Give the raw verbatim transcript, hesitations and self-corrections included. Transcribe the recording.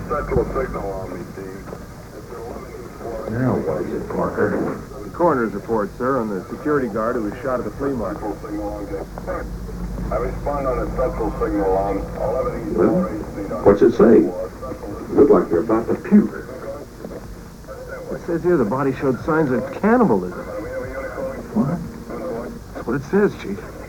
central signal on me, Steve. Now, what is it, Parker? The coroner's report, sir, on the security guard who was shot at the flea market. I respond on a central signal on eleven East Well, four eight Street. what's it say? Look like you're about to puke. It says here the body showed signs of cannibalism. What? That's what it says, Chief.